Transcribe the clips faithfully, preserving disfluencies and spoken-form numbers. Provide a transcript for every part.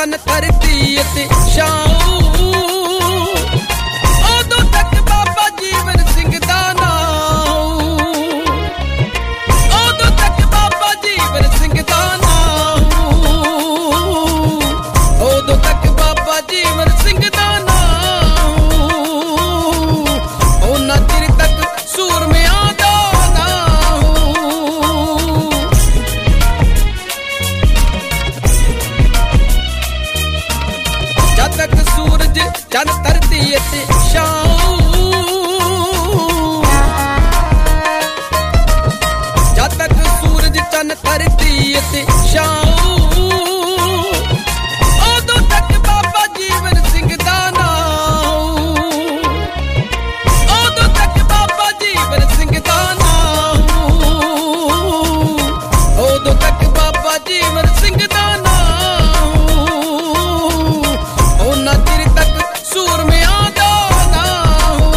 चन्न धरती ते छाऊं, उदों तक बाबा जीवन सिंह दा नाम, उदों तक बाबा जीवन सिंह दा नाम, उदों तक बाबा जीवन सिंह दा नाम, उन्ना चिर तक सूरमियां दा नाम। जद तक सूरज चन्न धरती ते छाऊं, जद तक सूरज चन्न धरती ते छाऊं, उदों तक बाबा जीवन सिंह दा नाम, उदों तक बाबा जीवन सिंह दा नाम, उदों तक बाबा जीवन सिंह दा नाम, उन्ना चिर तक सूरमियां दा नाम।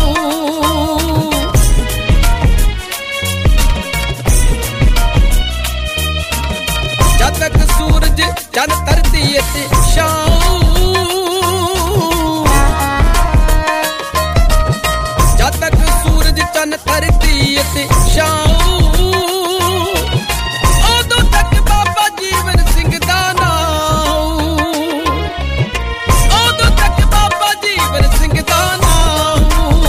जद तक सूरज चन्न धरती ते छाऊं, जद तक सूरज चन्न धरती ते छाऊं, उदों तक बाबा जीवन सिंह दा नाम, उदों तक बाबा जीवन सिंह दा नाम,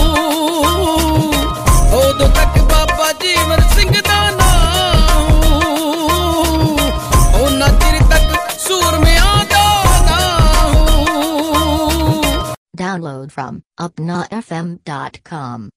उदों तक बाबा जीवन सिंह दा नाम, उन्ना चिर तक सूरमियां दा नाम। Download from upna f m dot com.